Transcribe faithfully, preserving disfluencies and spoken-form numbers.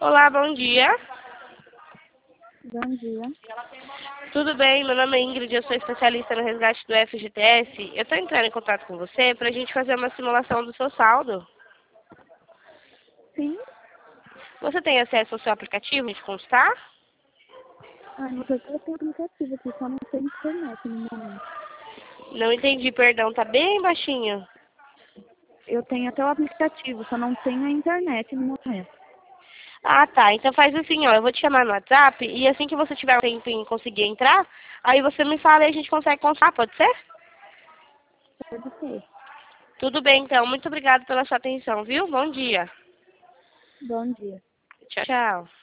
Olá, bom dia. Bom dia. Tudo bem? Meu nome é Ingrid, eu sou especialista no resgate do F G T S. Eu estou entrando em contato com você para a gente fazer uma simulação do seu saldo. Sim? Você tem acesso ao seu aplicativo de constar? Ah, no seu eu tenho aplicativo aqui, só não tem internet no momento. Não entendi, perdão, tá bem baixinho. Eu tenho até o aplicativo, só não tenho a internet no momento. Ah, tá. Então faz assim, ó, eu vou te chamar no WhatsApp e assim que você tiver um tempo em conseguir entrar, aí você me fala e a gente consegue constar, pode ser? Pode ser. Tudo bem, então. Muito obrigada pela sua atenção, viu? Bom dia. Bom dia. Tchau, tchau.